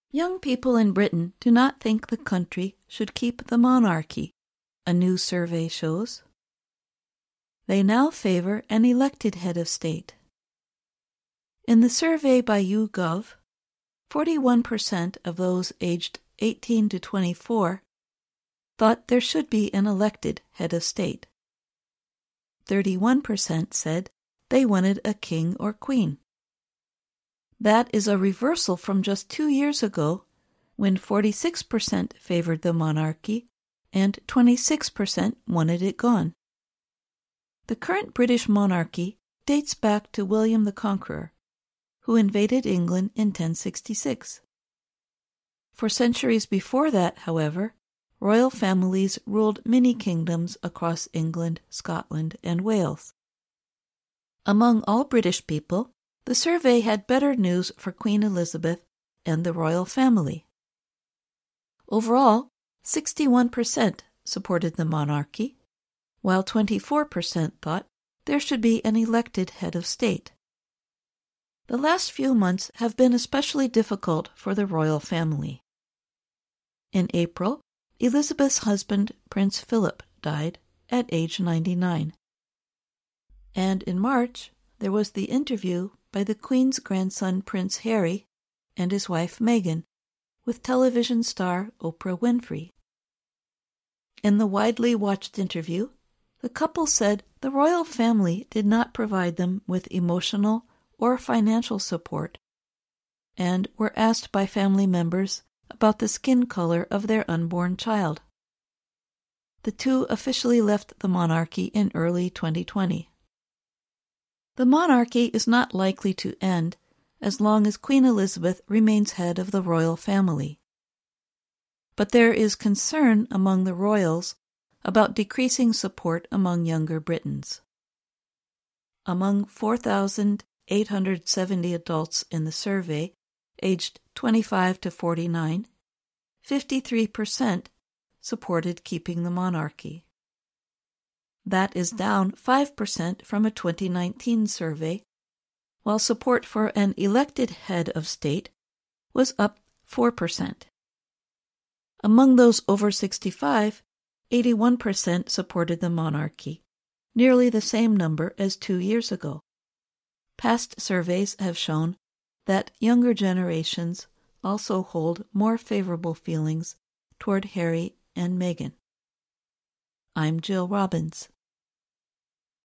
Young people in Britain do not think the country should keep the monarchy, a new survey shows. They now favor an elected head of state. In the survey by YouGov, 41% of those aged 18 to 24 thought there should be an elected head of state. 31% said they wanted a king or queen. That is a reversal from just 2 years ago, when 46% favored the monarchy and 26% wanted it gone. The current British monarchy dates back to William the Conqueror, who invaded England in 1066. For centuries before that, however, royal families ruled many kingdoms across England, Scotland, and Wales. Among all British people, the survey had better news for Queen Elizabeth and the royal family. Overall, 61% supported the monarchy, while 24% thought there should be an elected head of state. The last few months have been especially difficult for the royal family. In April, Elizabeth's husband, Prince Philip, died at age 99. And in March, there was the interview by the Queen's grandson Prince Harry and his wife Meghan with television star Oprah Winfrey. In the widely watched interview, the couple said the royal family did not provide them with emotional or financial support, and were asked by family members about the skin color of their unborn child. The two officially left the monarchy in early 2020. The monarchy is not likely to end as long as Queen Elizabeth remains head of the royal family. But there is concern among the royals about decreasing support among younger Britons. Among 4,870 adults in the survey, aged 25 to 49, 53% supported keeping the monarchy. That is down 5% from a 2019 survey, while support for an elected head of state was up 4%. Among those over 65, 81% supported the monarchy, nearly the same number as 2 years ago. Past surveys have shown that younger generations also hold more favorable feelings toward Harry and Meghan. I'm Jill Robbins.